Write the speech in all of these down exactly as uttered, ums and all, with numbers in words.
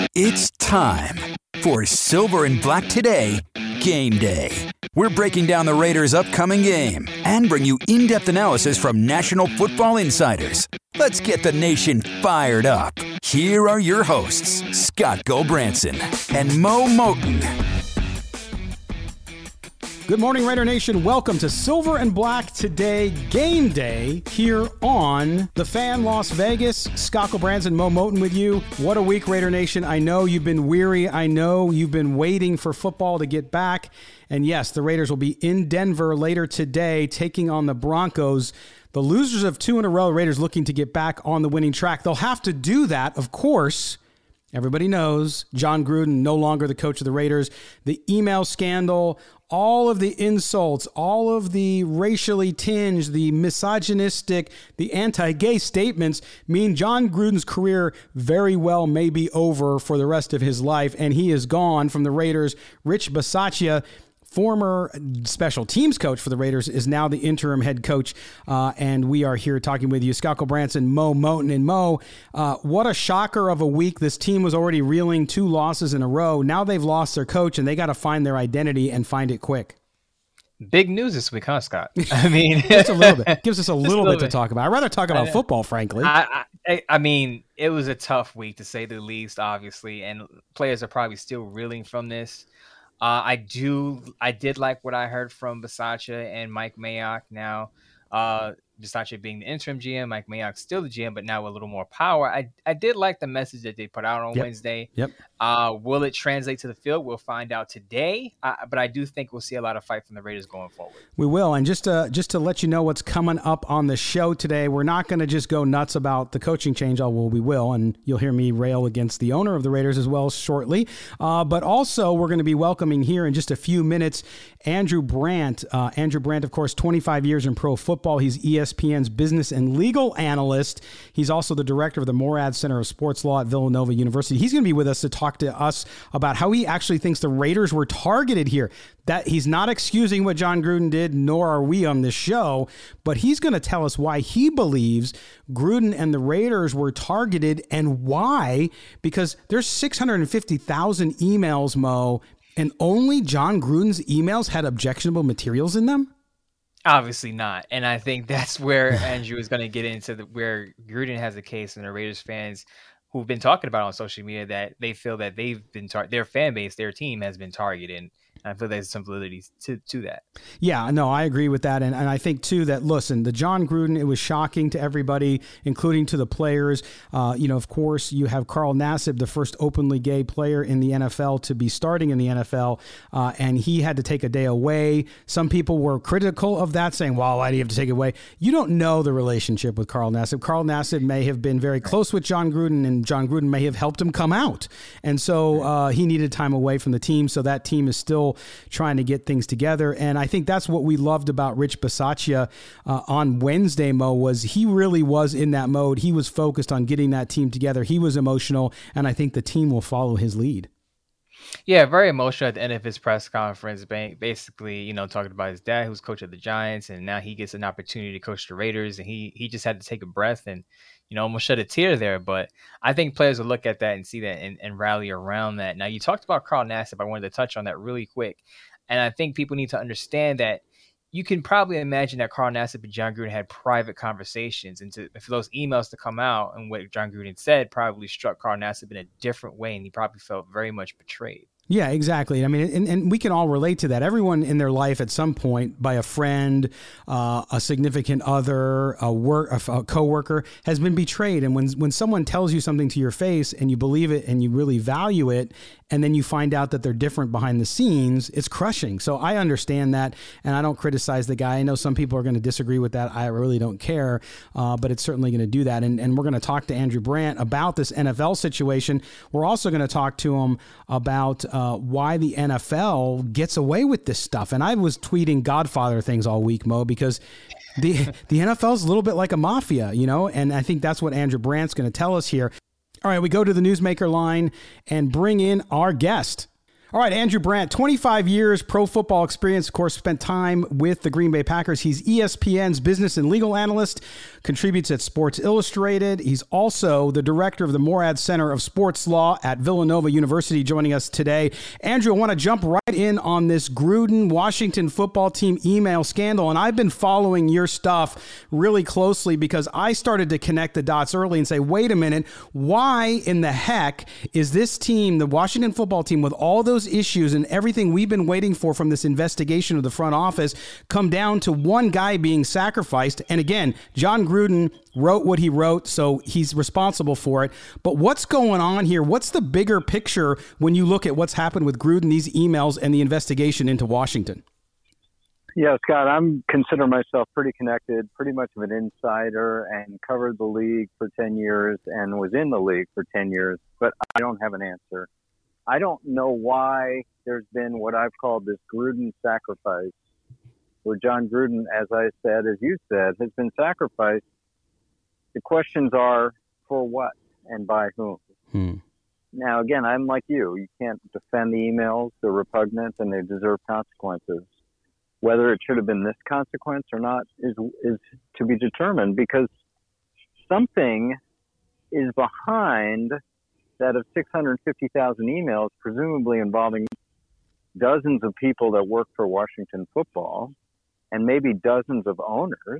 It's time for Silver and Black Today Game Day. We're breaking down the Raiders' upcoming game and bring you in-depth analysis from National Football Insiders. Let's get the nation fired up. Here are your hosts, Scott Gulbransen and Mo Moton. Good morning, Raider Nation. Welcome to Silver and Black Today Game Day here on The Fan Las Vegas. Scott Gulbransen, Mo Moton with you. What a week, Raider Nation. I know you've been weary. I know you've been waiting for football to get back. And yes, the Raiders will be in Denver later today taking on the Broncos. The losers of two in a row, Raiders looking to get back on the winning track. They'll have to do that, of course. Everybody knows Jon Gruden, no longer the coach of the Raiders. The email scandal, all of the insults, all of the racially tinged, the misogynistic, the anti-gay statements mean Jon Gruden's career very well may be over for the rest of his life, and he is gone from the Raiders. Rich Bisaccia, former special teams coach for the Raiders, is now the interim head coach, uh, and we are here talking with you. Scott Gulbransen, Mo Moton. And Mo, uh, what a shocker of a week. This team was already reeling two losses in a row. Now they've lost their coach, and they got to find their identity and find it quick. Big news this week, huh, Scott? I mean, just a little bit. It gives us a little, a little bit, bit to talk about. I'd rather talk about football, frankly. I, I, I mean, it was a tough week, to say the least, obviously, and players are probably still reeling from this. Uh, I do. I did like what I heard from Bisaccia and Mike Mayock. Now, uh, Bisaccia being the interim G M, Mike Mayock still the G M, but now with a little more power. I I did like the message that they put out on yep. Wednesday. Yep. Uh, will it translate to the field? We'll find out today. Uh, but I do think we'll see a lot of fight from the Raiders going forward. We will. And just to, just to let you know what's coming up on the show today, we're not going to just go nuts about the coaching change. Oh, well, we will. And you'll hear me rail against the owner of the Raiders as well shortly. Uh, but also, we're going to be welcoming here in just a few minutes Andrew Brandt. Uh, Andrew Brandt, of course, twenty-five years in pro football. He's E S P N's business and legal analyst. He's also the director of the Morad Center of Sports Law at Villanova University. He's going to be with us to talk to us about how he actually thinks the Raiders were targeted here. That he's not excusing what Jon Gruden did, nor are we on this show, but he's going to tell us why he believes Gruden and the Raiders were targeted and why, because there's six hundred fifty thousand emails, Mo, and only Jon Gruden's emails had objectionable materials in them? Obviously not. And I think that's where Andrew is going to get into the, where Gruden has a case and the Raiders fans who've been talking about on social media that they feel that they've been tar- their fan base, their team has been targeted. I feel there's some validity to, to that. Yeah, no, I agree with that. And, and I think, too, that, listen, the Jon Gruden, it was shocking to everybody, including to the players. Uh, you know, of course, you have Carl Nassib, the first openly gay player in the N F L to be starting in the N F L, uh, and he had to take a day away. Some people were critical of that, saying, well, why do you have to take it away? You don't know the relationship with Carl Nassib. Carl Nassib may have been very close with Jon Gruden, and Jon Gruden may have helped him come out. And so uh, he needed time away from the team, so that team is still trying to get things together. And I think that's what we loved about Rich Bisaccia uh, on Wednesday, Mo, was he really was in that mode. He was focused on getting that team together. He was emotional, and I think the team will follow his lead. Yeah, very emotional at the end of his press conference, basically, you know, talking about his dad, who's coach of the Giants, and now he gets an opportunity to coach the Raiders, and he he just had to take a breath and, you know, almost shed a tear there. But I think players will look at that and see that and, and rally around that. Now, you talked about Carl Nassib. I wanted to touch on that really quick. And I think people need to understand that you can probably imagine that Carl Nassib and Jon Gruden had private conversations. And to, for those emails to come out and what Jon Gruden said probably struck Carl Nassib in a different way. And he probably felt very much betrayed. Yeah, exactly. I mean, and, and we can all relate to that. Everyone in their life at some point, by a friend, uh, a significant other, a work, a, a coworker, has been betrayed. And when when someone tells you something to your face and you believe it and you really value it, and then you find out that they're different behind the scenes, it's crushing. So I understand that, and I don't criticize the guy. I know some people are going to disagree with that. I really don't care, uh, but it's certainly going to do that. And, and we're going to talk to Andrew Brandt about this N F L situation. We're also going to talk to him about uh, why the N F L gets away with this stuff. And I was tweeting Godfather things all week, Mo, because the the N F L is a little bit like a mafia, you know, and I think that's what Andrew Brandt's going to tell us here. All right, we go to the Newsmaker line and bring in our guest. All right, Andrew Brandt, twenty-five years pro football experience, of course, spent time with the Green Bay Packers. He's E S P N's business and legal analyst, contributes at Sports Illustrated. He's also the director of the Morad Center of Sports Law at Villanova University, joining us today. Andrew, I want to jump right in on this Gruden Washington football team email scandal, and I've been following your stuff really closely because I started to connect the dots early and say, wait a minute, why in the heck is this team, the Washington football team, with all those issues and everything we've been waiting for from this investigation of the front office, come down to one guy being sacrificed? And again, John Gruden wrote what he wrote, so he's responsible for it. But what's going on here? What's the bigger picture when you look at what's happened with Gruden, these emails, and the investigation into Washington? Yeah, Scott, I'm consider myself pretty connected, pretty much of an insider, and covered the league for ten years and was in the league for ten years, but I don't have an answer. I don't know why there's been what I've called this Gruden sacrifice, where John Gruden, as I said, as you said, has been sacrificed. The questions are, for what and by whom? Hmm. Now, again, I'm like you. You can't defend the emails. They're repugnant and they deserve consequences. Whether it should have been this consequence or not is is to be determined, because something is behind that of six hundred fifty thousand emails, presumably involving dozens of people that work for Washington football and maybe dozens of owners,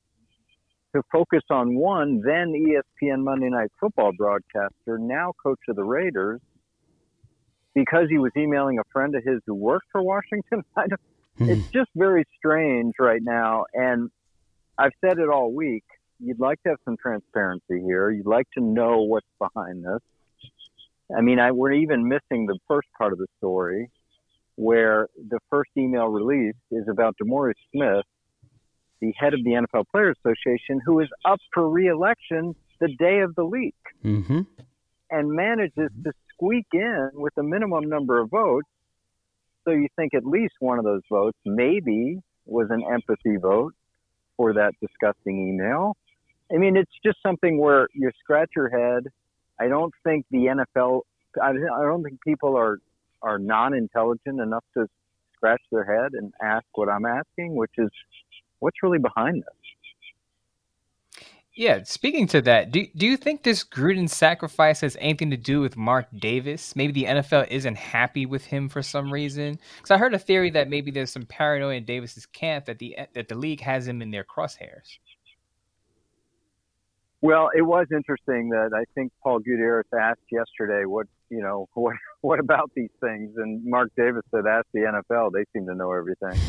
to focus on one then E S P N Monday Night Football broadcaster, now coach of the Raiders, because he was emailing a friend of his who worked for Washington. I don't, It's just very strange right now, and I've said it all week. You'd like to have some transparency here. You'd like to know what's behind this. I mean, I, we're even missing the first part of the story, where the first email release is about DeMaurice Smith, the head of the N F L Players Association, who is up for re-election the day of the leak, mm-hmm. and manages to squeak in with a minimum number of votes. So you think at least one of those votes maybe was an empathy vote for that disgusting email. I mean, it's just something where you scratch your head. I don't think the N F L, I don't think people are, are non-intelligent enough to scratch their head and ask what I'm asking, which is, what's really behind this? Yeah, speaking to that, do do you think this Gruden sacrifice has anything to do with Mark Davis? Maybe the N F L isn't happy with him for some reason. Because I heard a theory that maybe there's some paranoia in Davis's camp that the that the league has him in their crosshairs. Well, it was interesting that I think Paul Gutierrez asked yesterday, what you know, what what about these things? And Mark Davis said, ask the N F L. They seem to know everything.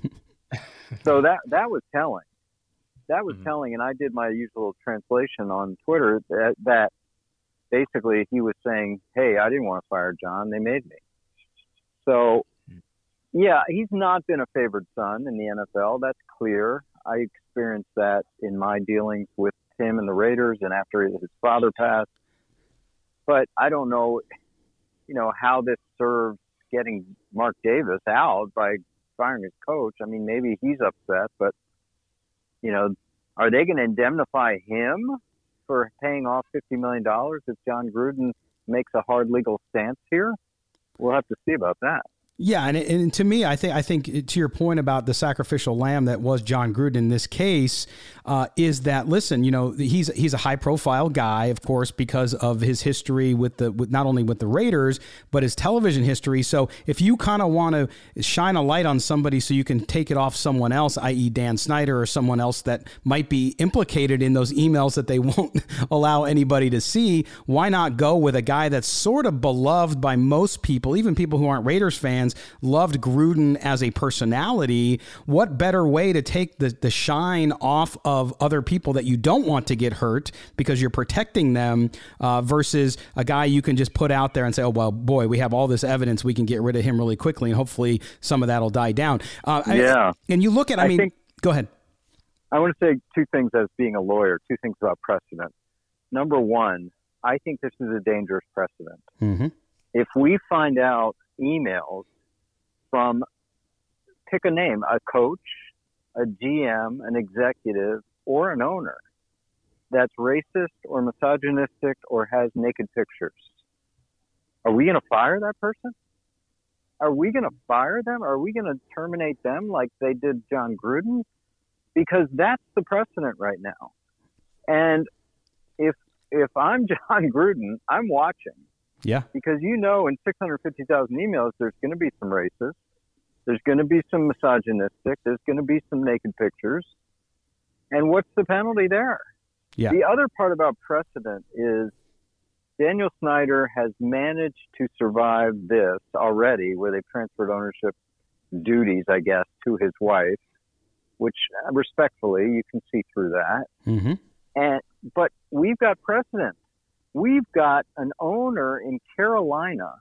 So that that was telling. That was mm-hmm. telling, and I did my usual translation on Twitter that, that basically he was saying, hey, I didn't want to fire John. They made me. So, yeah, he's not been a favored son in the N F L. That's clear. I experienced that in my dealings with him and the Raiders and after his father passed. But I don't know, you know, how this serves getting Mark Davis out by firing his coach. I mean, maybe he's upset, but you know, are they going to indemnify him for paying off fifty million dollars if John Gruden makes a hard legal stance here? We'll have to see about that. Yeah, and, and to me, I think I think to your point about the sacrificial lamb that was John Gruden in this case, uh, is that listen, you know, he's he's a high profile guy, of course, because of his history with the with not only with the Raiders but his television history. So if you kind of want to shine a light on somebody so you can take it off someone else, that is. Dan Snyder or someone else that might be implicated in those emails that they won't allow anybody to see, why not go with a guy that's sort of beloved by most people, even people who aren't Raiders fans? Loved Gruden as a personality. What better way to take the, the shine off of other people that you don't want to get hurt because you're protecting them uh, versus a guy you can just put out there and say, oh, well, boy, we have all this evidence. We can get rid of him really quickly and hopefully some of that will die down. Uh, yeah. I, and you look at, I, I mean, think, go ahead. I want to say two things as being a lawyer, two things about precedent. Number one, I think this is a dangerous precedent. Mm-hmm. If we find out emails from, pick a name, a coach, a G M, an executive, or an owner that's racist or misogynistic or has naked pictures, are we going to fire that person? are we going to fire them? Are we going to terminate them like they did John Gruden? Because that's the precedent right now. And if if I'm John Gruden, I'm watching. Yeah. Because you know in six hundred fifty thousand emails, there's going to be some racist. There's going to be some misogynistic. There's going to be some naked pictures. And what's the penalty there? Yeah. The other part about precedent is Daniel Snyder has managed to survive this already, where they've transferred ownership duties, I guess, to his wife, which uh, respectfully, you can see through that. Mm-hmm. And but we've got precedent. We've got an owner in Carolina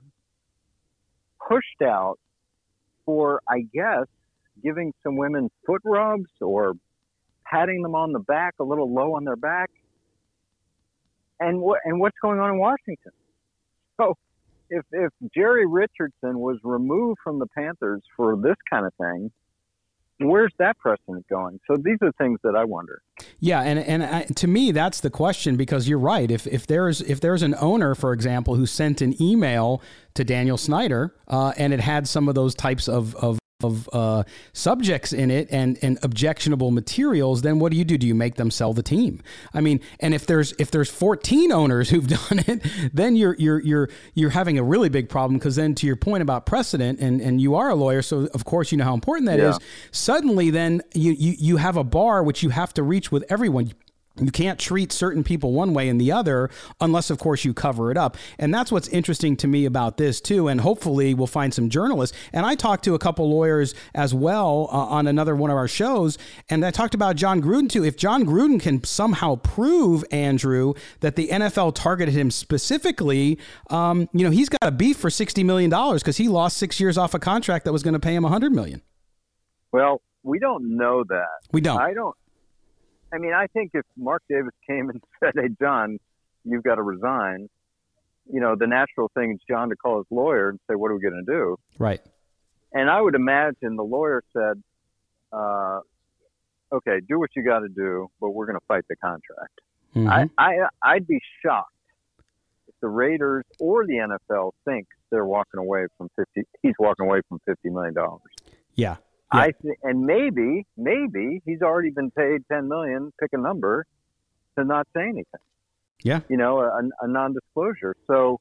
pushed out for, I guess, giving some women foot rubs or patting them on the back, a little low on their back. And what and what's going on in Washington? So if if Jerry Richardson was removed from the Panthers for this kind of thing, where's that precedent going? So these are things that I wonder. Yeah, and and I, to me, that's the question, because you're right. If if there's if there's an owner, for example, who sent an email to Daniel Snyder uh, and it had some of those types of of of uh, subjects in it and, and objectionable materials, then what do you do? Do you make them sell the team? I mean, and if there's if there's fourteen owners who've done it, then you're you're you're you're having a really big problem, because then, to your point about precedent, and, and you are a lawyer, so of course you know how important that yeah. is. Suddenly, then you, you you have a bar which you have to reach with everyone. You can't treat certain people one way and the other unless, of course, you cover it up. And that's what's interesting to me about this, too. And hopefully we'll find some journalists. And I talked to a couple lawyers as well uh, on another one of our shows. And I talked about John Gruden, too. If John Gruden can somehow prove, Andrew, that the N F L targeted him specifically, um, you know, he's got a beef for sixty million dollars because he lost six years off a contract that was going to pay him one hundred million dollars. Well, we don't know that. We don't. I don't. I mean, I think if Mark Davis came and said, hey, John, you've got to resign, you know, the natural thing is John to call his lawyer and say, what are we going to do? Right. And I would imagine the lawyer said, uh, okay, do what you got to do, but we're going to fight the contract. Mm-hmm. I, I, I'd be shocked if the Raiders or the N F L think they're walking away from fifty, he's walking away from fifty million dollars. Yeah. Yeah. I th- and maybe, maybe he's already been paid ten million dollars, pick a number, to not say anything. Yeah. You know, a, a non-disclosure. So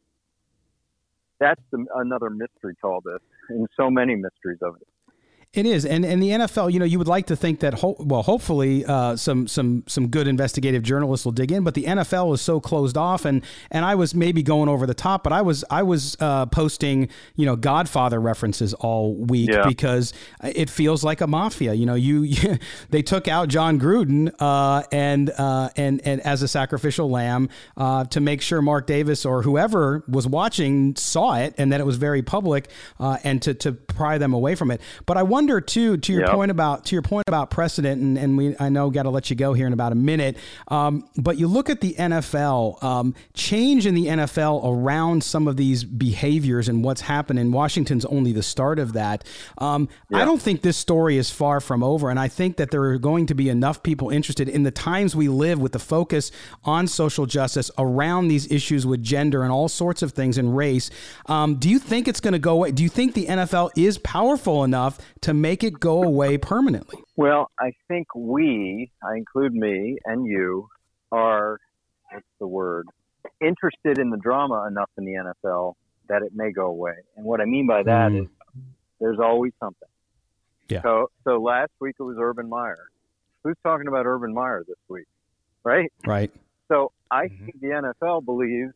that's the, another mystery to all this, and so many mysteries of it. It is, and and the N F L, you know, you would like to think that, ho- well, hopefully, uh, some some some good investigative journalists will dig in. But the N F L is so closed off, and and I was maybe going over the top, but I was I was uh, posting, you know, Godfather references all week yeah. because it feels like a mafia. You know, you, you they took out John Gruden uh, and uh, and and as a sacrificial lamb uh, to make sure Mark Davis or whoever was watching saw it, and that it was very public, uh, and to to pry them away from it. But I wonder. Wonder too, to your yep. point about to your point about precedent, and, and we I know got to let you go here in about a minute. Um, but you look at the N F L, um, change in the N F L around some of these behaviors and what's happened in Washington's only the start of that. Um, yeah. I don't think this story is far from over, and I think that there are going to be enough people interested in the times we live with the focus on social justice around these issues with gender and all sorts of things and race. Um, do you think it's going to go away? Do you think the N F L is powerful enough to make it go away permanently? Well, I think we, I include me and you, are, what's the word, interested in the drama enough in the N F L that it may go away. And what I mean by that mm. is there's always something. Yeah. So, so last week it was Urban Meyer. Who's talking about Urban Meyer this week? Right? Right. So I Mm-hmm. think the N F L believes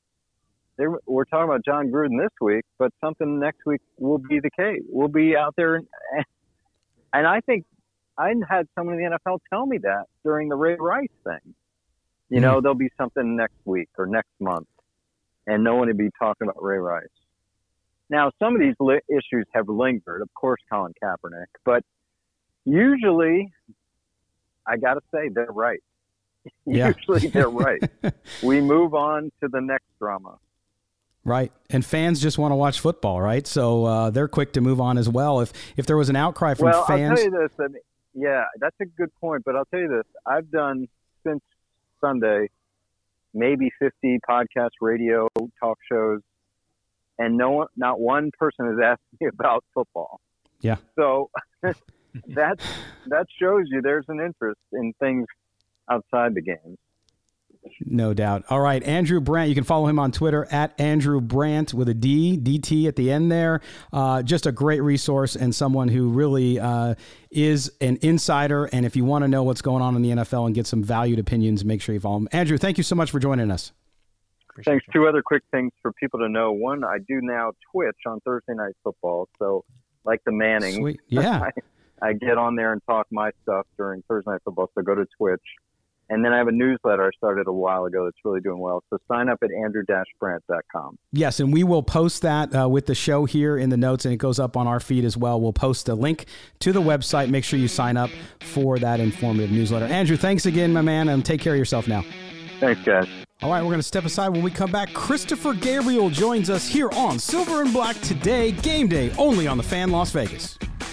we're talking about John Gruden this week, but something next week will be the case. We'll be out there. And, and I think I had someone in the N F L tell me that during the Ray Rice thing. You mm-hmm. know, there'll be something next week or next month, and no one would be talking about Ray Rice. Now, some of these li- issues have lingered, of course, Colin Kaepernick, but usually, I got to say, they're right. Yeah. Usually they're right. We move on to the next drama. Right. And fans just want to watch football, right? So uh, they're quick to move on as well. If if there was an outcry from well, fans. I'll tell you this. I mean, yeah, that's a good point. But I'll tell you this. I've done since Sunday maybe fifty podcasts, radio, talk shows. and no one, not one person has asked me about football. Yeah. So that that shows you there's an interest in things outside the games. No doubt. All right, Andrew Brandt. You can follow him on Twitter at Andrew Brandt with a D, D T at the end there. Uh, just a great resource and someone who really uh, is an insider. And if you want to know what's going on in the N F L and get some valued opinions, make sure you follow him. Andrew, thank you so much for joining us. Appreciate Thanks. you. Two other quick things for people to know. One, I do now Twitch on Thursday Night Football. So like the Mannings, Sweet. Yeah. I, I get on there and talk my stuff during Thursday Night Football. So go to Twitch. And then I have a newsletter I started a while ago that's really doing well. So sign up at andrew dash brandt dot com. Yes, and we will post that uh, with the show here in the notes, and it goes up on our feed as well. We'll post a link to the website. Make sure you sign up for that informative newsletter. Andrew, thanks again, my man, and take care of yourself now. Thanks, guys. All right, we're going to step aside. When we come back, Christopher Gabriel joins us here on Silver and Black Today, Game Day, only on the Fan Las Vegas.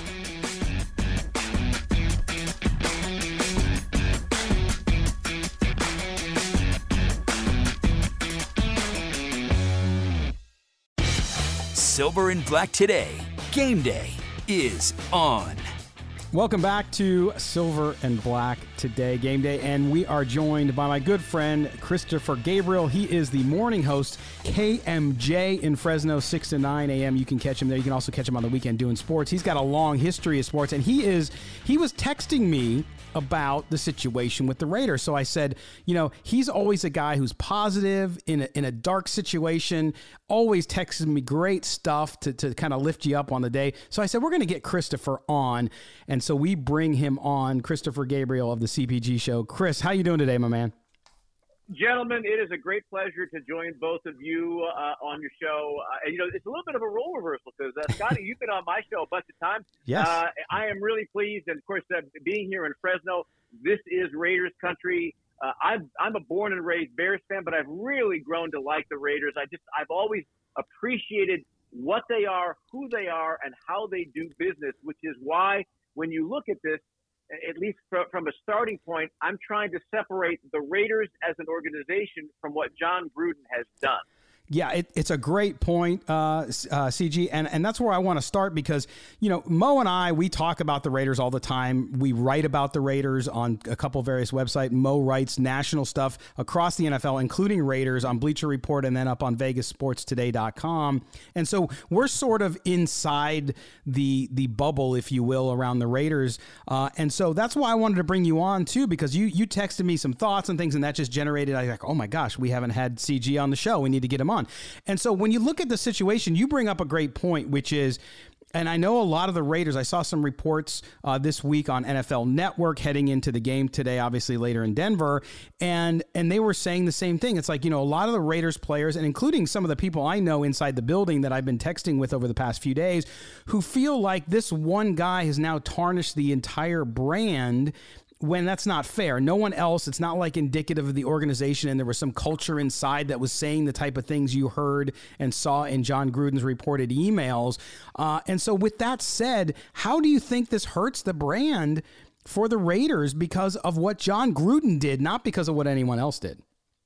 Silver and Black Today, Game Day is on. Welcome back to Silver and Black Today, Game Day, and we are joined by my good friend Christopher Gabriel. He is the morning host, K M J in Fresno, six to nine a.m. You can catch him there. You can also catch him on the weekend doing sports. He's got a long history of sports, and he is he was texting me about the situation with the Raiders. So I said, you know, he's always a guy who's positive in a, in a dark situation, always texting me great stuff to, to kind of lift you up on the day. So I said, we're going to get Christopher on. And so we bring him on, Christopher Gabriel of the C P G Show. Chris, how you doing today, my man? Gentlemen, it is a great pleasure to join both of you uh, on your show. Uh, and, you know, it's a little bit of a role reversal because, uh, Scotty, you've been on my show a bunch of times. Yes. Uh, I am really pleased. And, of course, uh, being here in Fresno, this is Raiders country. Uh, I'm, I'm a born and raised Bears fan, but I've really grown to like the Raiders. I just I've always appreciated what they are, who they are, and how they do business, which is why when you look at this, at least from a starting point, I'm trying to separate the Raiders as an organization from what John Gruden has done. Yeah, it, it's a great point, uh, uh, C G, and, and that's where I want to start because, you know, Mo and I, we talk about the Raiders all the time. We write about the Raiders on a couple various websites. Mo writes national stuff across the N F L, including Raiders on Bleacher Report and then up on vegas sports today dot com. And so we're sort of inside the the bubble, if you will, around the Raiders. Uh, and so that's why I wanted to bring you on, too, because you, you texted me some thoughts and things, and that just generated, I was like, oh, my gosh, we haven't had C G on the show. We need to get him on. On. And so when you look at the situation, you bring up a great point, which is, and I know a lot of the Raiders, I saw some reports uh, this week on N F L Network heading into the game today, obviously later in Denver, and and they were saying the same thing. It's like, you know, a lot of the Raiders players, and including some of the people I know inside the building that I've been texting with over the past few days, who feel like this one guy has now tarnished the entire brand when that's not fair. No one else, it's not like indicative of the organization, and there was some culture inside that was saying the type of things you heard and saw in John Gruden's reported emails. Uh, and so with that said, how do you think this hurts the brand for the Raiders because of what John Gruden did, not because of what anyone else did?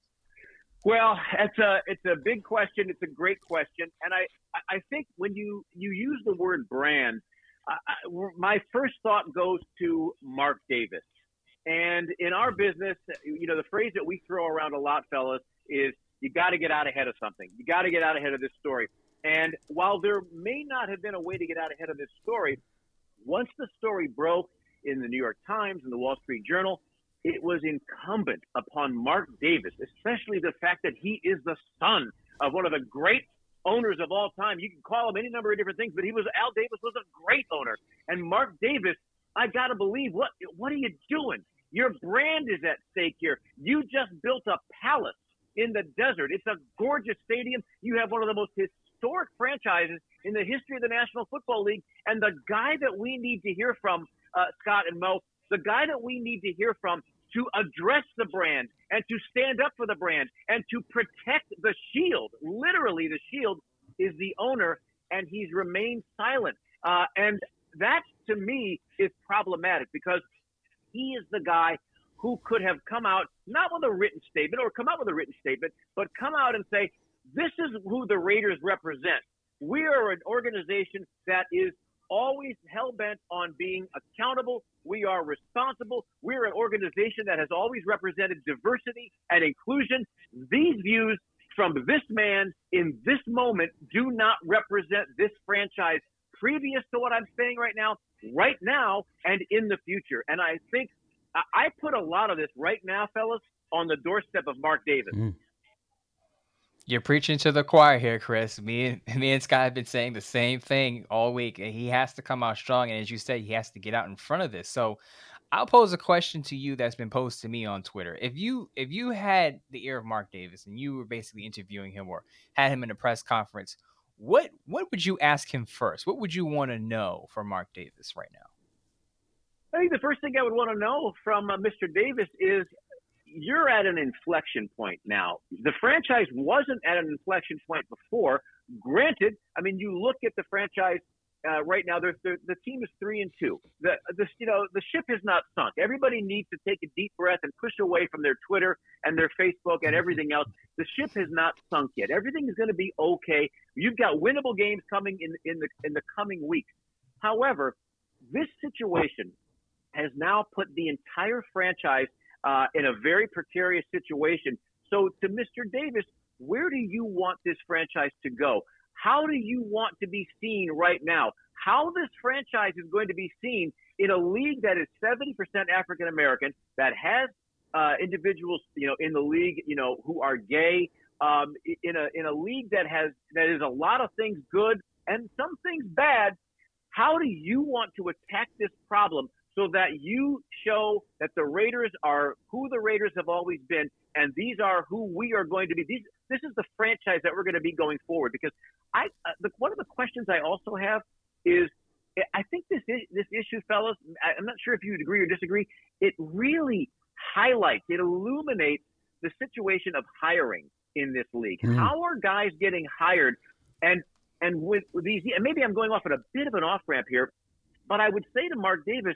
Well, it's a it's a big question. It's a great question. And I, I think when you, you use the word brand, I, my first thought goes to Mark Davis. And in our business, you know, the phrase that we throw around a lot, fellas, is you got to get out ahead of something. You got to get out ahead of this story. And while there may not have been a way to get out ahead of this story, once the story broke in the New York Times and the Wall Street Journal, it was incumbent upon Mark Davis, especially the fact that he is the son of one of the great owners of all time. You can call him any number of different things, but he was Al Davis was a great owner. And Mark Davis, I got to believe, what what are you doing? Your brand is at stake here. You just built a palace in the desert. It's a gorgeous stadium. You have one of the most historic franchises in the history of the National Football League. And the guy that we need to hear from, uh, Scott and Mo, the guy that we need to hear from to address the brand and to stand up for the brand and to protect the shield, literally the shield, is the owner, and he's remained silent. Uh, and that, to me, is problematic because he is the guy who could have come out, not with a written statement or come out with a written statement, but come out and say, This is who the Raiders represent. We are an organization that is always hell-bent on being accountable. We are responsible. We're an organization that has always represented diversity and inclusion. These views from this man in this moment do not represent this franchise previous to what I'm saying right now, right now, and in the future. And I think I put a lot of this right now, fellas, on the doorstep of Mark Davis. Mm. You're preaching to the choir here, Chris. Me and me and Scott have been saying the same thing all week, and he has to come out strong. And as you said, he has to get out in front of this. So I'll pose a question to you that's been posed to me on Twitter. If you if you had the ear of Mark Davis and you were basically interviewing him or had him in a press conference, what what would you ask him first? What would you want to know from Mark Davis right now? I think the first thing I would want to know from uh, Mister Davis is, you're at an inflection point now. The franchise wasn't at an inflection point before. Granted, I mean, you look at the franchise uh, right now. The, the team is three and two. The, the you know the ship has not sunk. Everybody needs to take a deep breath and push away from their Twitter and their Facebook and everything else. The ship has not sunk yet. Everything is going to be okay. You've got winnable games coming in in the in the coming weeks. However, this situation has now put the entire franchise Uh, in a very precarious situation. So to Mister Davis, where do you want this franchise to go? How do you want to be seen right now? How this franchise is going to be seen in a league that is seventy percent African American, that has uh, individuals, you know, in the league, you know, who are gay, um, in a in a league that has that is a lot of things good and some things bad. How do you want to attack this problem so that you show that the Raiders are who the Raiders have always been, and these are who we are going to be? These, this is the franchise that we're going to be going forward. Because I, uh, the, one of the questions I also have is, I think this this issue, fellas, I'm not sure if you would agree or disagree. It really highlights, it illuminates the situation of hiring in this league. Mm. How are guys getting hired? And and with, with these, and maybe I'm going off at a bit of an off ramp here, but I would say to Mark Davis,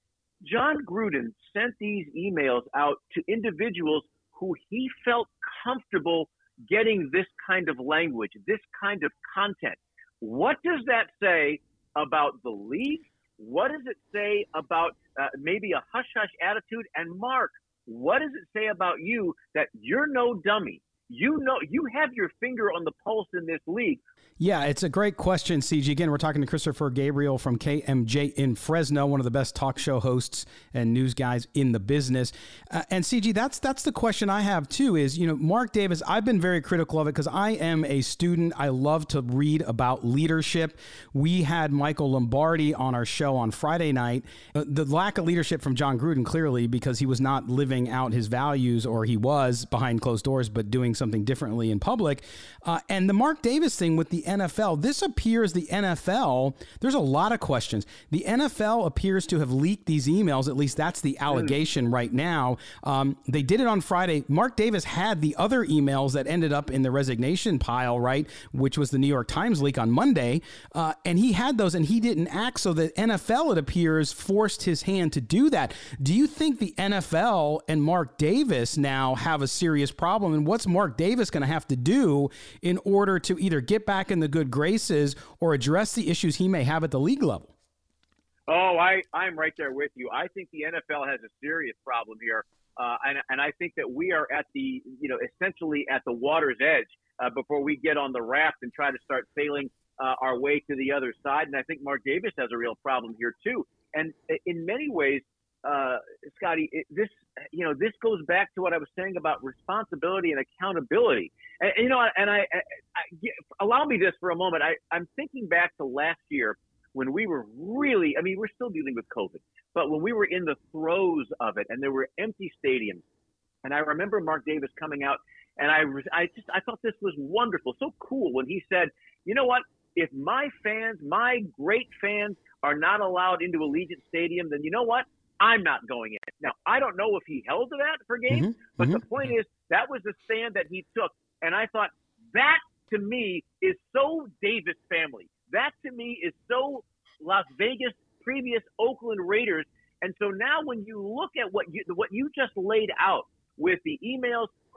John Gruden sent these emails out to individuals who he felt comfortable getting this kind of language, this kind of content. What does that say about the league? What does it say about uh, maybe a hush-hush attitude? And Mark, what does it say about you that you're no dummy? You know, you have your finger on the pulse in this league. Yeah, it's a great question, C G. Again, we're talking to Christopher Gabriel from K M J in Fresno, one of the best talk show hosts and news guys in the business. Uh, and C G, that's that's the question I have too. Is you know, Mark Davis. I've been very critical of it because I am a student. I love to read about leadership. We had Michael Lombardi on our show on Friday night. Uh, the lack of leadership from John Gruden, clearly, because he was not living out his values, or he was behind closed doors, but doing something differently in public. Uh, and the Mark Davis thing with the N F L, this appears the N F L, there's a lot of questions. The N F L appears to have leaked these emails. At least that's the allegation mm. right now. Um, they did it on Friday. Mark Davis had the other emails that ended up in the resignation pile, right, which was the New York Times leak on Monday. Uh, and he had those and he didn't act. So the N F L, it appears, forced his hand to do that. Do you think the N F L and Mark Davis now have a serious problem? And what's Mark Davis going to have to do in order to either get back in the good graces or address the issues he may have at the league level? Oh, I, I'm right there with you. I think the N F L has a serious problem here. Uh, and, and I think that we are at the, you know, essentially at the water's edge uh, before we get on the raft and try to start sailing uh, our way to the other side. And I think Mark Davis has a real problem here too. And in many ways, uh, Scotty, it, this, you know, this goes back to what I was saying about responsibility and accountability. And, you know, and I, I, I allow me this for a moment. I, I'm thinking back to last year when we were really, I mean, we're still dealing with COVID, but when we were in the throes of it and there were empty stadiums, and I remember Mark Davis coming out, and I, I just, I thought this was wonderful, so cool when he said, you know what, if my fans, my great fans are not allowed into Allegiant Stadium, then you know what? I'm not going in. Now, I don't know if he held to that for games, mm-hmm. but mm-hmm. the point is that was the stand that he took. And I thought that, to me, is so Davis family. That, to me, is so Las Vegas, previous Oakland Raiders. And so now when you look at what you what you just laid out with the emails,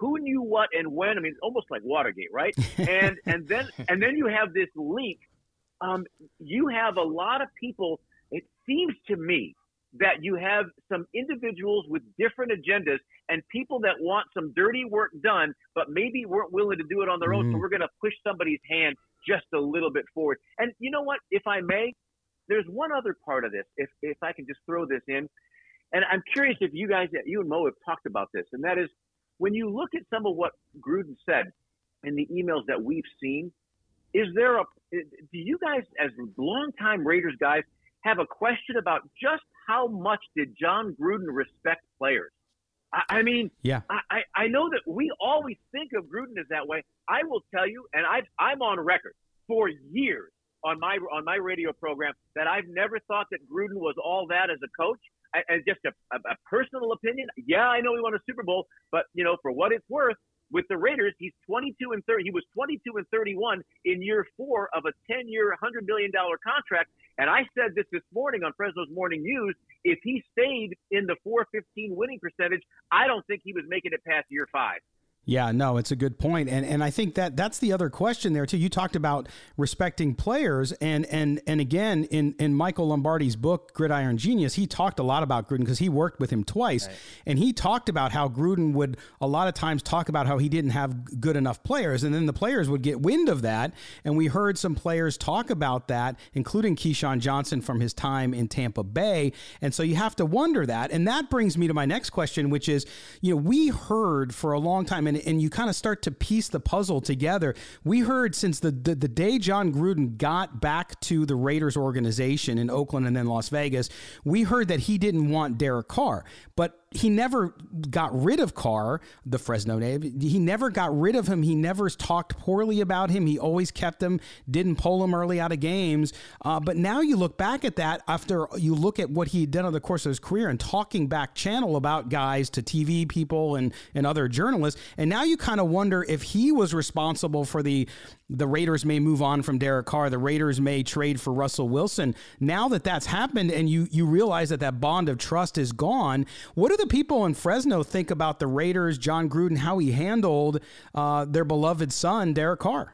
who knew what and when. I mean, it's almost like Watergate, right? And and then and then you have this link. Um, you have a lot of people. It seems to me that you have some individuals with different agendas and people that want some dirty work done, but maybe weren't willing to do it on their own. Mm. So we're going to push somebody's hand just a little bit forward. And you know what? If I may, there's one other part of this. If if I can just throw this in, and I'm curious if you guys, you and Mo, have talked about this, and that is when you look at some of what Gruden said in the emails that we've seen, is there a, do you guys as longtime Raiders guys have a question about just how much did John Gruden respect players? I, I mean, yeah. I, I know that we always think of Gruden as that way. I will tell you, and I, I'm on record for years on my on my radio program that I've never thought that Gruden was all that as a coach. I, as just a, a, a personal opinion, yeah, I know he won a Super Bowl, but you know, for what it's worth, with the Raiders, he's twenty-two and thirty. He was twenty-two and thirty-one in year four of a ten-year, one hundred million dollars contract. And I said this this morning on Fresno's Morning News. If he stayed in the four fifteen winning percentage, I don't think he was making it past year five. Yeah, no, it's a good point. And and I think that that's the other question there too. You talked about respecting players, and and and again in in Michael Lombardi's book Gridiron Genius, he talked a lot about Gruden because he worked with him twice. Right. And he talked about how Gruden would a lot of times talk about how he didn't have good enough players, and then the players would get wind of that. And we heard some players talk about that, including Keyshawn Johnson from his time in Tampa Bay. And so you have to wonder that. And that brings me to my next question, which is, you know, we heard for a long time, and, and you kind of start to piece the puzzle together. We heard since the, the, the day John Gruden got back to the Raiders organization in Oakland and then Las Vegas, we heard that he didn't want Derek Carr, but he never got rid of Carr, the Fresno native. He never got rid of him. He never talked poorly about him. He always kept him, didn't pull him early out of games. Uh, but now you look back at that after you look at what he had done over the course of his career and talking back channel about guys to T V people and, and other journalists. And now you kind of wonder if he was responsible for the the Raiders may move on from Derek Carr. The Raiders may trade for Russell Wilson. Now that that's happened and you you realize that that bond of trust is gone, what do the people in Fresno think about the Raiders, John Gruden, how he handled uh, their beloved son, Derek Carr?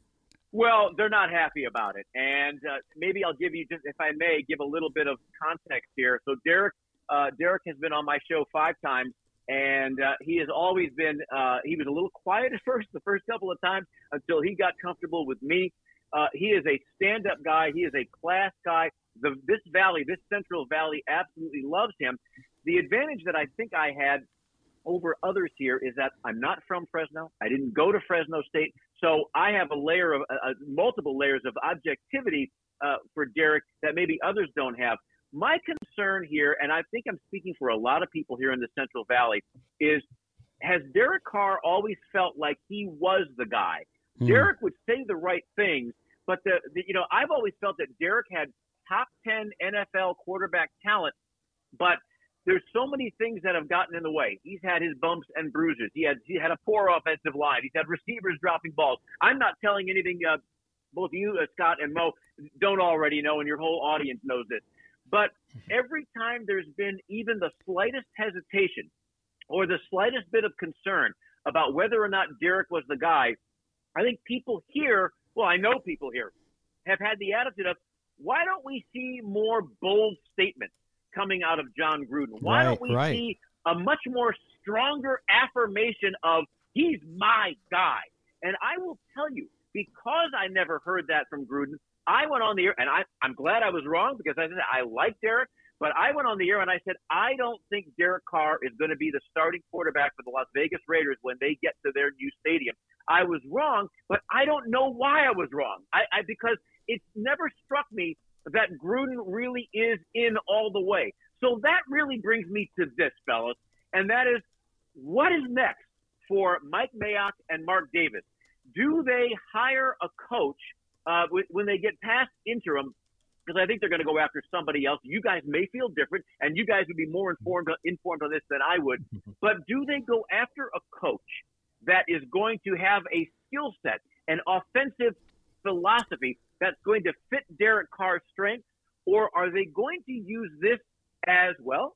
Well, they're not happy about it. And uh, maybe I'll give you, just if I may, give a little bit of context here. So Derek, uh, Derek has been on my show five times. And uh, he has always been, uh, he was a little quiet at first, the first couple of times, until he got comfortable with me. Uh, he is a stand-up guy. He is a class guy. The, this valley, this Central Valley absolutely loves him. The advantage that I think I had over others here is that I'm not from Fresno. I didn't go to Fresno State. So I have a layer of, uh, multiple layers of objectivity uh, for Derek that maybe others don't have. My concern here, and I think I'm speaking for a lot of people here in the Central Valley, is has Derek Carr always felt like he was the guy? Mm. Derek would say the right things, but the, the you know I've always felt that Derek had top ten N F L quarterback talent, but there's so many things that have gotten in the way. He's had his bumps and bruises. He had he had a poor offensive line. He's had receivers dropping balls. I'm not telling anything. Uh, both you, uh, Scott, and Mo don't already know, and your whole audience knows this. But every time there's been even the slightest hesitation or the slightest bit of concern about whether or not Derek was the guy, I think people here, well, I know people here, have had the attitude of, why don't we see more bold statements coming out of John Gruden? Why right, don't we right. see a much more stronger affirmation of, he's my guy? And I will tell you, because I never heard that from Gruden, I went on the air, and I, I'm glad I was wrong because I said I like Derek, but I went on the air and I said, I don't think Derek Carr is going to be the starting quarterback for the Las Vegas Raiders when they get to their new stadium. I was wrong, but I don't know why I was wrong. I, I because it's never struck me that Gruden really is in all the way. So that really brings me to this, fellas, and that is, what is next for Mike Mayock and Mark Davis? Do they hire a coach Uh, when they get past interim, because I think they're going to go after somebody else. You guys may feel different, and you guys would be more informed informed on this than I would. But do they go after a coach that is going to have a skill set, an offensive philosophy that's going to fit Derek Carr's strengths, or are they going to use this as, well,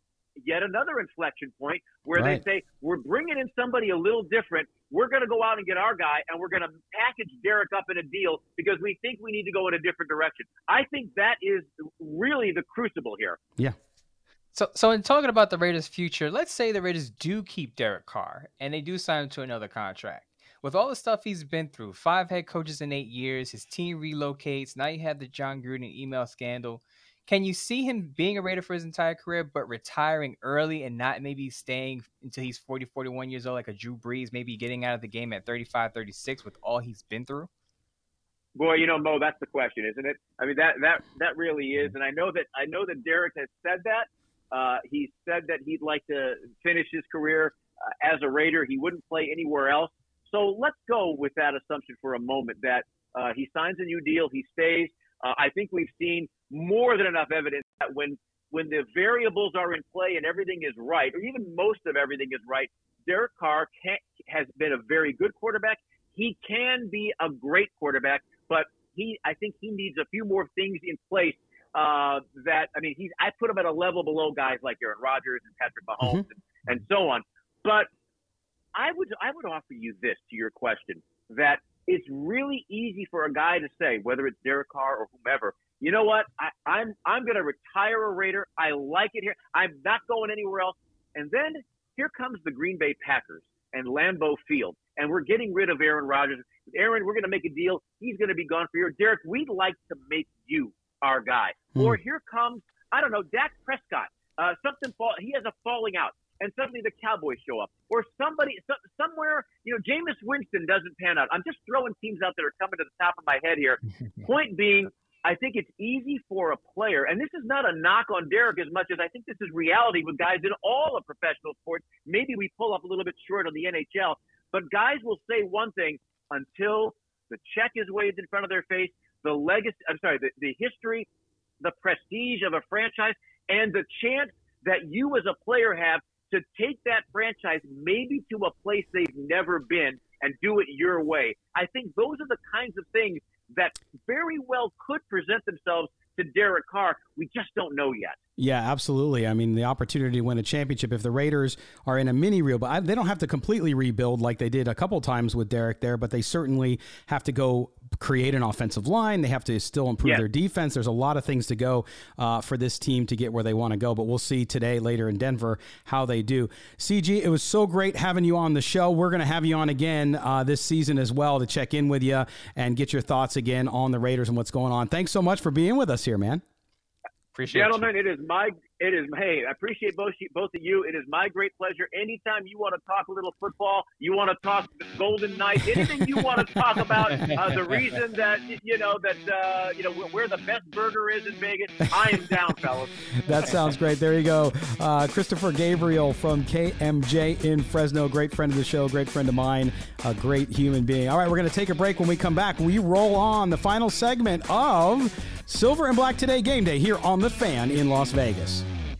yet another inflection point where right. they say, we're bringing in somebody a little different. We're going to go out and get our guy, and we're going to package Derek up in a deal because we think we need to go in a different direction. I think that is really the crucible here. Yeah. So, so in talking about the Raiders' future, let's say the Raiders do keep Derek Carr and they do sign him to another contract. With all the stuff he's been through, five head coaches in eight years, his team relocates. Now you have the Jon Gruden email scandal. Can you see him being a Raider for his entire career, but retiring early and not maybe staying until he's forty, forty-one years old, like a Drew Brees, maybe getting out of the game at thirty-five, thirty-six with all he's been through? Boy, you know, Mo, that's the question, isn't it? I mean, that that that really is. And I know that I know that Derek has said that. Uh, he said that he'd like to finish his career uh, as a Raider. He wouldn't play anywhere else. So let's go with that assumption for a moment that uh, he signs a new deal, he stays. Uh, I think we've seen more than enough evidence that when when the variables are in play and everything is right, or even most of everything is right, Derek Carr can, has been a very good quarterback. He can be a great quarterback, but he I think he needs a few more things in place. Uh, that, I mean, he's, I put him at a level below guys like Aaron Rodgers and Patrick Mahomes mm-hmm. and, and so on. But I would, I would offer you this to your question, that it's really easy for a guy to say, whether it's Derek Carr or whomever, you know what, I, I'm, I'm going to retire a Raider. I like it here. I'm not going anywhere else. And then here comes the Green Bay Packers and Lambeau Field, and we're getting rid of Aaron Rodgers. Aaron, we're going to make a deal. He's going to be gone for a year. Derek, we'd like to make you our guy. Mm. Or here comes, I don't know, Dak Prescott. Uh, something fall, he has a falling out, and suddenly the Cowboys show up. Or somebody, so, somewhere, you know, Jameis Winston doesn't pan out. I'm just throwing teams out that are coming to the top of my head here. Point being, I think it's easy for a player, and this is not a knock on Derek as much as I think this is reality with guys in all of professional sports. Maybe we pull up a little bit short on the N H L, but guys will say one thing until the check is waved in front of their face. The legacy, I'm sorry, the, the history, the prestige of a franchise, and the chance that you as a player have to take that franchise maybe to a place they've never been and do it your way. I think those are the kinds of things that very well could present themselves to Derek Carr. We just don't know yet. Yeah, absolutely. I mean, the opportunity to win a championship, if the Raiders are in a mini rebuild, but I, they don't have to completely rebuild like they did a couple times with Derek there, but they certainly have to go create an offensive line. They have to still improve yeah. their defense. There's a lot of things to go uh, for this team to get where they want to go, but we'll see today, later in Denver, how they do. C G, it was so great having you on the show. We're going to have you on again uh, this season as well to check in with you and get your thoughts again on the Raiders and what's going on. Thanks so much for being with us here, man. Appreciate Gentlemen, you. it is my, it is, hey, I appreciate both, both of you. It is my great pleasure. Anytime you want to talk a little football, you want to talk Golden Knights, anything you want to talk about, uh, the reason that, you know, that, uh, you know, where the best burger is in Vegas, I am down, fellas. That sounds great. There you go. Uh, Christopher Gabriel from K M J in Fresno, great friend of the show, great friend of mine, a great human being. All right, we're going to take a break. When we come back, we roll on the final segment of Silver and Black Today Game Day here on The Fan in Las Vegas.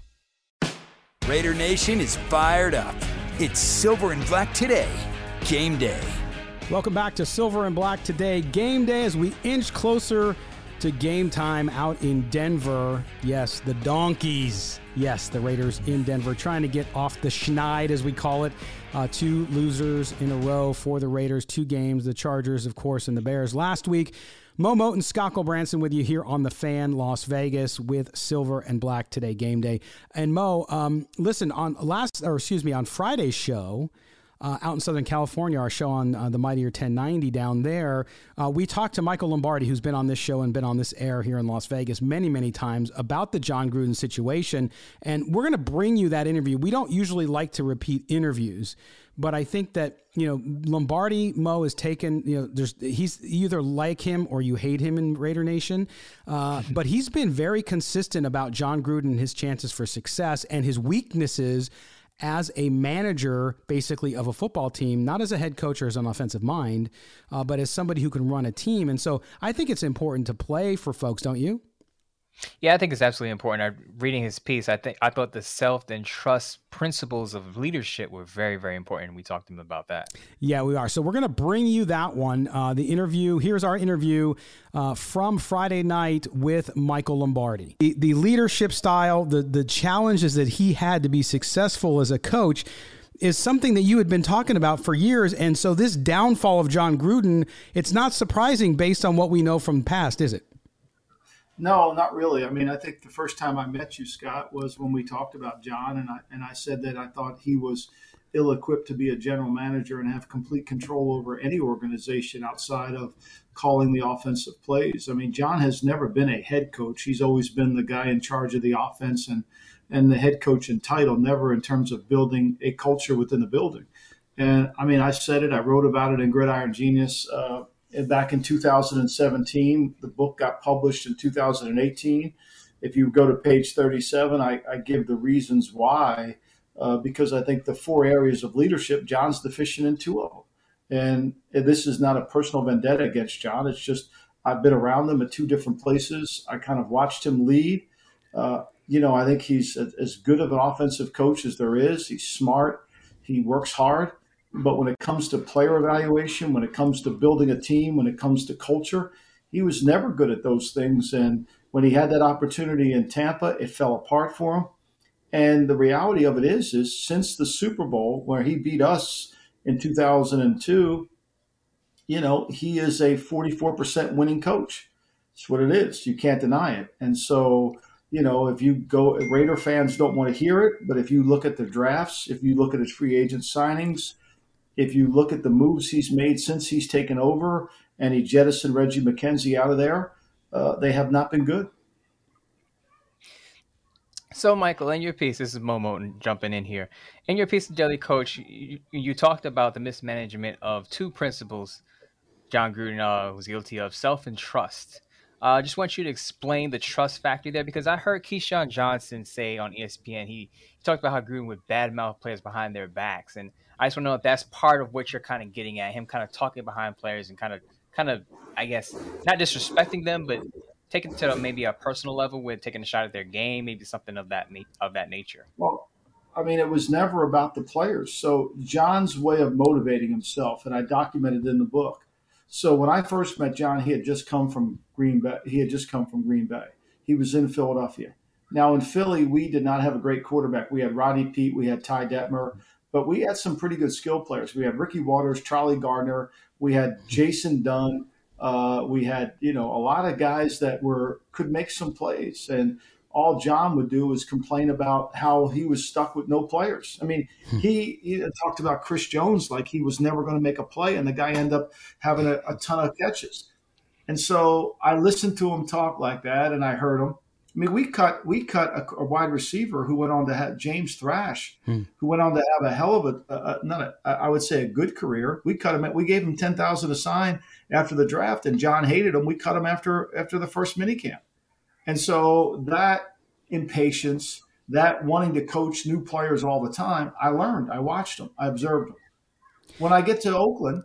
Raider Nation is fired up. It's Silver and Black Today Game Day. Welcome back to Silver and Black Today Game Day as we inch closer to game time out in Denver. Yes, the Donkeys. Yes, the Raiders in Denver trying to get off the schneid, as we call it. Uh, two losers in a row for the Raiders, two games, the Chargers, of course, and the Bears last week. Mo Moton, Scott Branson with you here on The Fan, Las Vegas, with Silver and Black Today Game Day. And Mo, um, listen, on last, or excuse me, on Friday's show, uh, out in Southern California, our show on uh, the Mightier ten ninety down there, uh, we talked to Michael Lombardi, who's been on this show and been on this air here in Las Vegas many, many times about the Jon Gruden situation. And we're going to bring you that interview. We don't usually like to repeat interviews, but I think that, you know, Lombardi, Mo, has taken, you know, there's he's you either like him or you hate him in Raider Nation. Uh, but he's been very consistent about Jon Gruden and his chances for success and his weaknesses as a manager, basically, of a football team, not as a head coach or as an offensive mind, uh, but as somebody who can run a team. And so I think it's important to play for folks, don't you? Yeah, I think it's absolutely important. I, reading his piece, I think I thought the self and trust principles of leadership were very, very important. We talked to him about that. Yeah, we are. So we're going to bring you that one. Uh, the interview. Here's our interview uh, from Friday night with Michael Lombardi. The, the leadership style, the the challenges that he had to be successful as a coach, is something that you had been talking about for years. And so this downfall of Jon Gruden, it's not surprising based on what we know from the past, is it? No, not really. I mean, I think the first time I met you, Scott, was when we talked about Jon, and I and I said that I thought he was ill-equipped to be a general manager and have complete control over any organization outside of calling the offensive plays. I mean, Jon has never been a head coach. He's always been the guy in charge of the offense and and the head coach in title, never in terms of building a culture within the building. And I mean, I said it, I wrote about it in Gridiron Genius uh, back in two thousand seventeen. The book got published in two thousand eighteen. If you go to page thirty-seven, I, I give the reasons why, uh, because I think the four areas of leadership, Jon's deficient in two of them. And this is not a personal vendetta against Jon. It's just I've been around him at two different places. I kind of watched him lead. Uh, you know, I think he's as good of an offensive coach as there is. He's smart. He works hard. But when it comes to player evaluation, when it comes to building a team, when it comes to culture, he was never good at those things. And when he had that opportunity in Tampa, it fell apart for him. And the reality of it is, is since the Super Bowl, where he beat us in two thousand two, you know, he is a forty-four percent winning coach. It's what it is. You can't deny it. And so, you know, if you go, Raider fans don't want to hear it, but if you look at the drafts, if you look at his free agent signings, if you look at the moves he's made since he's taken over and he jettisoned Reggie McKenzie out of there, uh, they have not been good. So, Michael, in your piece, this is Mo Moton jumping in here. In your piece, Daily Coach, you, you talked about the mismanagement of two principles Jon Gruden uh, was guilty of, self and trust. I uh, just want you to explain the trust factor there, because I heard Keyshawn Johnson say on E S P N, he, he talked about how Gruden would badmouth players behind their backs. And I just want to know if that's part of what you're kind of getting at, him kind of talking behind players and kind of, kind of, I guess, not disrespecting them, but taking it to maybe a personal level with taking a shot at their game, maybe something of that of that nature. Well, I mean, it was never about the players. So Jon's way of motivating himself, and I documented in the book. So when I first met Jon, he had just come from Green Bay. He had just come from Green Bay. He was in Philadelphia. Now in Philly, we did not have a great quarterback. We had Roddy Peete, we had Ty Detmer, but we had some pretty good skill players. We had Ricky Waters, Charlie Gardner, we had Jason Dunn. Uh, we had, you know, a lot of guys that were could make some plays, and all Jon would do was complain about how he was stuck with no players. I mean, he, he talked about Chris Jones like he was never going to make a play, and the guy ended up having a, a ton of catches. And so I listened to him talk like that, and I heard him. I mean, we cut we cut a, a wide receiver who went on to have James Thrash, hmm. who went on to have a hell of a, a, a not a, I would say a good career. We cut him. We gave him ten thousand to sign after the draft, and Jon hated him. We cut him after after the first minicamp. And so that impatience, that wanting to coach new players all the time, I learned. I watched them. I observed them. When I get to Oakland,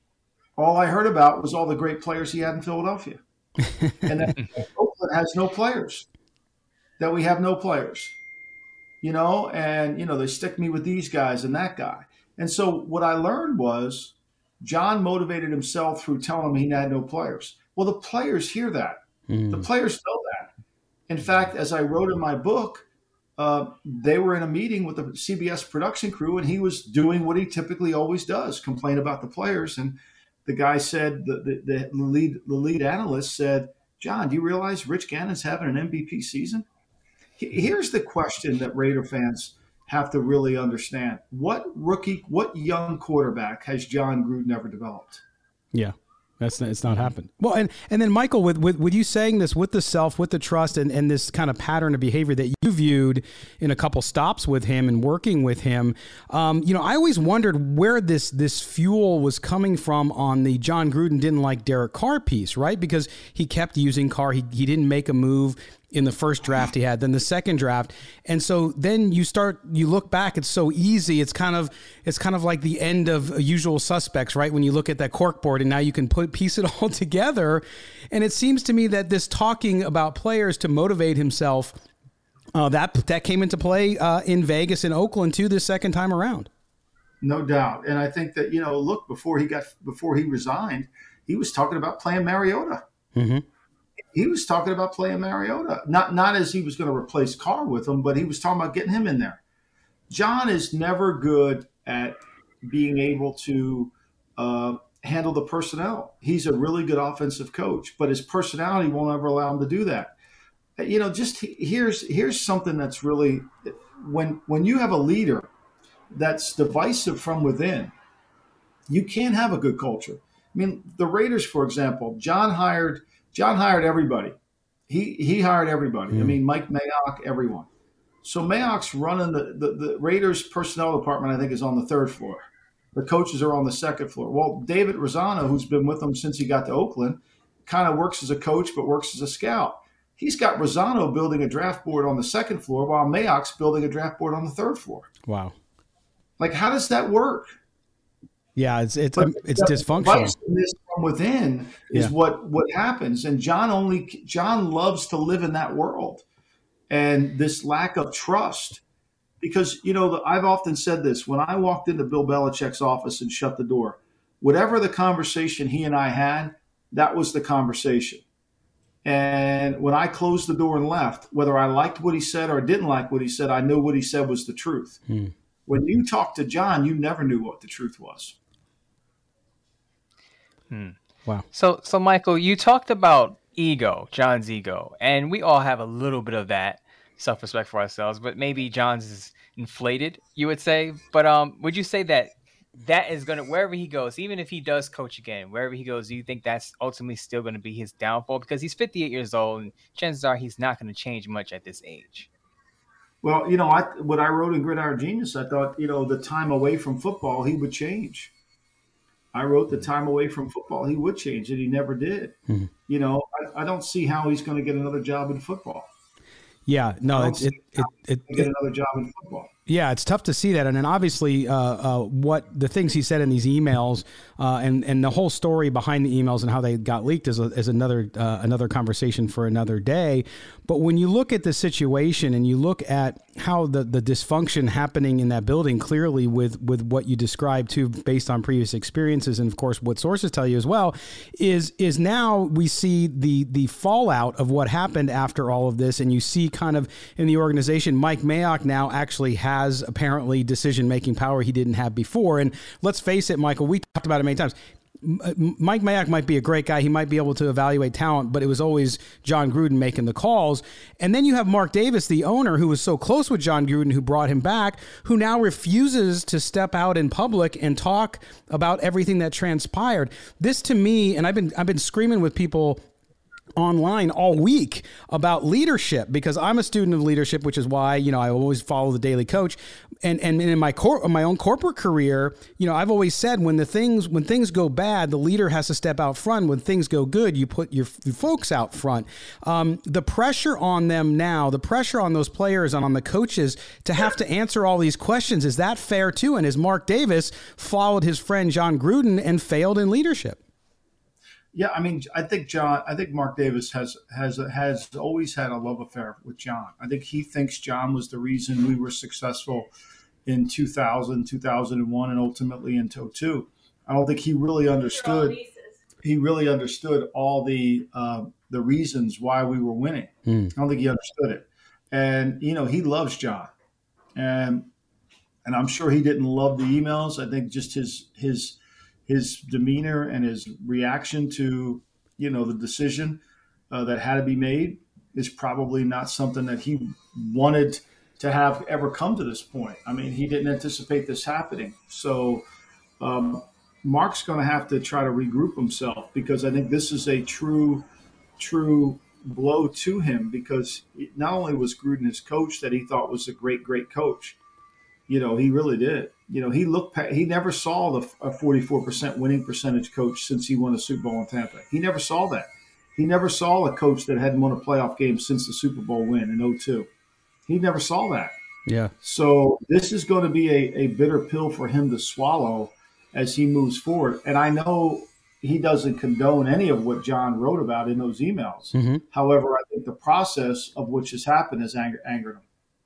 all I heard about was all the great players he had in Philadelphia, and that Oakland has no players. That we have no players, you know, and, you know, they stick me with these guys and that guy. And so what I learned was Jon motivated himself through telling him he had no players. Well, the players hear that. Mm. The players know that. In fact, as I wrote in my book, uh, they were in a meeting with the C B S production crew, and he was doing what he typically always does, complain about the players. And the guy said, the, the, the, lead, the lead analyst said, Jon, do you realize Rich Gannon's having an M V P season? Here's the question that Raider fans have to really understand. What rookie, what young quarterback has Jon Gruden ever developed? Yeah, that's it's not happened. Well, and, and then, Michael, with, with, with you saying this, with the self, with the trust, and, and this kind of pattern of behavior that you viewed in a couple stops with him and working with him, um, you know, I always wondered where this this fuel was coming from on the Jon Gruden didn't like Derek Carr piece, right? Because he kept using Carr. He, he didn't make a move in the first draft he had, then the second draft. And so then you start, you look back, it's so easy. It's kind of, it's kind of like the end of Usual Suspects, right? When you look at that corkboard and now you can put, piece it all together. And it seems to me that this talking about players to motivate himself, uh, that, that came into play uh, in Vegas and Oakland too, this second time around. No doubt. And I think that, you know, look, before he got, before he resigned, he was talking about playing Mariota. Mm-hmm. He was talking about playing Mariota, not not as he was going to replace Carr with him, but he was talking about getting him in there. John is never good at being able to uh, handle the personnel. He's a really good offensive coach, but his personality won't ever allow him to do that. You know, just here's here's something that's really when when you have a leader that's divisive from within, you can't have a good culture. I mean, the Raiders, for example, John hired. John hired everybody. He he hired everybody. Mm. I mean, Mike Mayock, everyone. So Mayock's running the, the, the Raiders personnel department, I think, is on the third floor. The coaches are on the second floor. Well, David Rosano, who's been with them since he got to Oakland, kind of works as a coach but works as a scout. He's got Rosano building a draft board on the second floor while Mayock's building a draft board on the third floor. Wow. Like, how does that work? Yeah, it's it's but it's dysfunctional. From within is yeah. what what happens, and John only John loves to live in that world, and this lack of trust. Because you know, I've often said this: when I walked into Bill Belichick's office and shut the door, whatever the conversation he and I had, that was the conversation. And when I closed the door and left, whether I liked what he said or didn't like what he said, I knew what he said was the truth. Hmm. When you talked to John, you never knew what the truth was. Hmm. Wow. So, so Michael, you talked about ego, John's ego, and we all have a little bit of that self-respect for ourselves, but maybe John's is inflated, you would say. But um, would you say that that is going to, wherever he goes, even if he does coach again, wherever he goes, do you think that's ultimately still going to be his downfall? Because he's fifty-eight years old, and chances are he's not going to change much at this age. Well, you know, I, what I wrote in Gridiron Genius, I thought, you know, the time away from football, he would change. I wrote the time away from football, he would change, and he never did. Mm-hmm. You know, I, I don't see how he's going to get another job in football. Yeah, no, it's, it, it, it, it, get another job in football. Yeah, it's tough to see that. And then obviously uh, uh, what the things he said in these emails uh, and, and the whole story behind the emails and how they got leaked is, a, is another uh, another conversation for another day. But when you look at the situation and you look at how the, the dysfunction happening in that building, clearly with, with what you described too, based on previous experiences and of course what sources tell you as well, is is now we see the the fallout of what happened after all of this. And you see kind of in the organization, Mike Mayock now actually has has apparently decision-making power he didn't have before. And let's face it, Michael, we talked about it many times. Mike Mayock might be a great guy. He might be able to evaluate talent, but it was always John Gruden making the calls. And then you have Mark Davis, the owner, who was so close with John Gruden, who brought him back, who now refuses to step out in public and talk about everything that transpired. This to me, and I've been I've been screaming with people online all week about leadership because I'm a student of leadership, which is why, you know, I always follow the Daily Coach. And and in my cor- my own corporate career, you know, I've always said when the things when things go bad, the leader has to step out front. When things go good, you put your, your folks out front. Um, the pressure on them now, the pressure on those players and on the coaches to have to answer all these questions, is that fair too? And has Mark Davis followed his friend John Gruden and failed in leadership? Yeah, I mean, I think John, I think Mark Davis has has has always had a love affair with John. I think he thinks John was the reason we were successful in two thousand, two thousand one, and ultimately in oh two. I don't think he really understood. He really understood all the uh, the reasons why we were winning. Mm. I don't think he understood it. And you know, he loves John, and and I'm sure he didn't love the emails. I think just his his. his demeanor and his reaction to, you know, the decision uh, that had to be made is probably not something that he wanted to have ever come to this point. I mean, he didn't anticipate this happening. So um, Mark's going to have to try to regroup himself because I think this is a true, true blow to him because not only was Gruden his coach that he thought was a great, great coach, you know, he really did. You know, he looked. He never saw the a forty-four percent winning percentage coach since he won a Super Bowl in Tampa. He never saw that. He never saw a coach that hadn't won a playoff game since the Super Bowl win in oh two. He never saw that. Yeah. So this is going to be a, a bitter pill for him to swallow as he moves forward. And I know he doesn't condone any of what John wrote about in those emails. Mm-hmm. However, I think the process of which has happened has anger, angered him.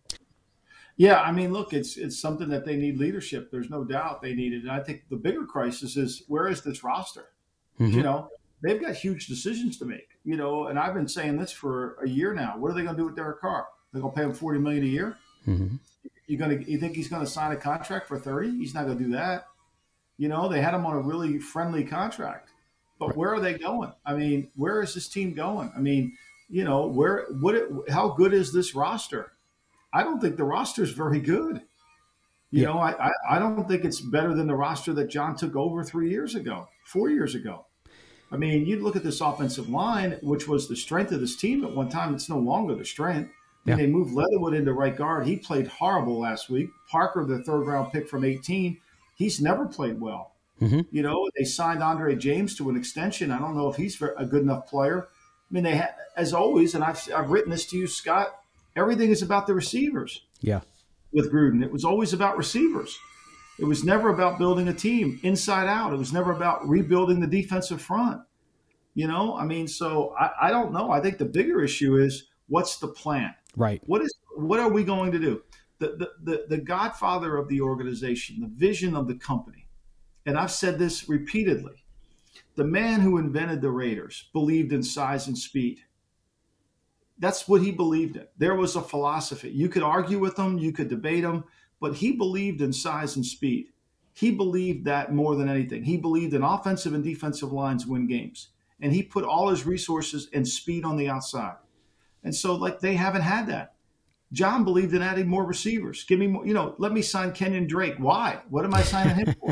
Yeah, I mean, look, it's it's something that they need leadership. There's no doubt they need it. And I think the bigger crisis is, where is this roster? Mm-hmm. You know, they've got huge decisions to make. You know, and I've been saying this for a year now. What are they going to do with Derek Carr? They're going to pay him forty million dollars a year? Mm-hmm. You going to you think he's going to sign a contract for thirty? He's not going to do that. You know, they had him on a really friendly contract. But where are they going? I mean, where is this team going? I mean, you know, where what? How good is this roster? I don't think the roster is very good. You yeah. know, I, I, I don't think it's better than the roster that John took over three years ago, four years ago. I mean, you look at this offensive line, which was the strength of this team at one time. It's no longer the strength. I mean, yeah. They moved Leatherwood into right guard. He played horrible last week. Parker, the third-round pick from eighteen, he's never played well. Mm-hmm. You know, they signed Andre James to an extension. I don't know if he's a good enough player. I mean, they had, as always, and I've I've written this to you, Scott, everything is about the receivers. Yeah. With Gruden, it was always about receivers. It was never about building a team inside out. It was never about rebuilding the defensive front. You know, I mean, so I, I don't know. I think the bigger issue is, what's the plan? Right. What is what are we going to do? The, the the the godfather of the organization, the vision of the company, and I've said this repeatedly, the man who invented the Raiders believed in size and speed. That's what he believed in. There was a philosophy. You could argue with him, you could debate him, but he believed in size and speed. He believed that more than anything. He believed in offensive and defensive lines win games. And he put all his resources and speed on the outside. And so, like, they haven't had that. John believed in adding more receivers. Give me more, you know, let me sign Kenyon Drake. Why? What am I signing him for?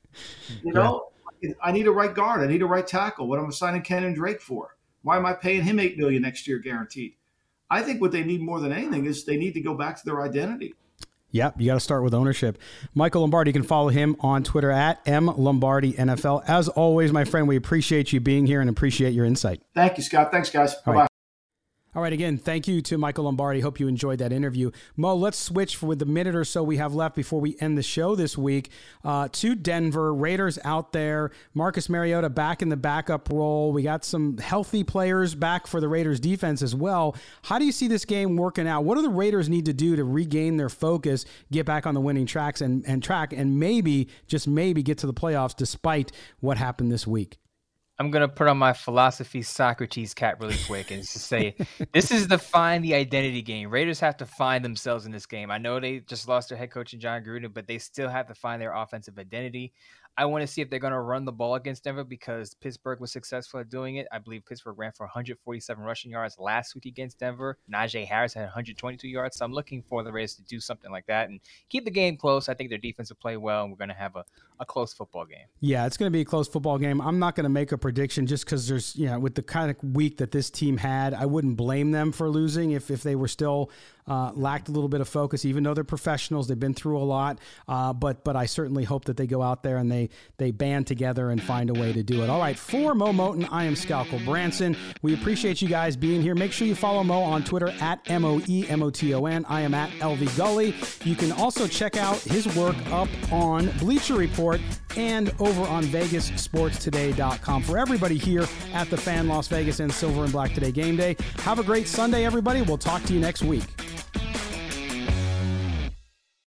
You know, yeah. I need a right guard. I need a right tackle. What am I signing Kenyon Drake for? Why am I paying him eight million dollars next year guaranteed? I think what they need more than anything is they need to go back to their identity. Yep, you got to start with ownership. Michael Lombardi, you can follow him on Twitter at M Lombardi N F L. As always, my friend, we appreciate you being here and appreciate your insight. Thank you, Scott. Thanks, guys. Bye-bye. Right. All right, again, thank you to Michael Lombardi. Hope you enjoyed that interview. Mo, let's switch for with the minute or so we have left before we end the show this week uh, to Denver. Raiders out there. Marcus Mariota back in the backup role. We got some healthy players back for the Raiders defense as well. How do you see this game working out? What do the Raiders need to do to regain their focus, get back on the winning tracks and, and track, and maybe, just maybe, get to the playoffs despite what happened this week? I'm going to put on my philosophy Socrates cap really quick and just say, this is the find the identity game. Raiders have to find themselves in this game. I know they just lost their head coach in John Gruden, but they still have to find their offensive identity. I want to see if they're going to run the ball against Denver because Pittsburgh was successful at doing it. I believe Pittsburgh ran for one hundred forty-seven rushing yards last week against Denver. Najee Harris had one hundred twenty-two yards. So I'm looking for the Raiders to do something like that and keep the game close. I think their defense will play well, and we're going to have a, a close football game. Yeah, it's going to be a close football game. I'm not going to make a prediction just because there's, you know, with the kind of week that this team had, I wouldn't blame them for losing if, if they were still uh, lacked a little bit of focus, even though they're professionals. They've been through a lot. Uh, but but I certainly hope that they go out there and they, they band together and find a way to do it. All right, for Mo Moton, I am Scalco Branson. We appreciate you guys being here. Make sure you follow Mo on Twitter at M O E M O T O N. I am at L V Gully. You can also check out his work up on Bleacher Report and over on Vegas Sports Today dot com. For everybody here at the Fan Las Vegas and Silver and Black Today Game Day, have a great Sunday, everybody. We'll talk to you next week.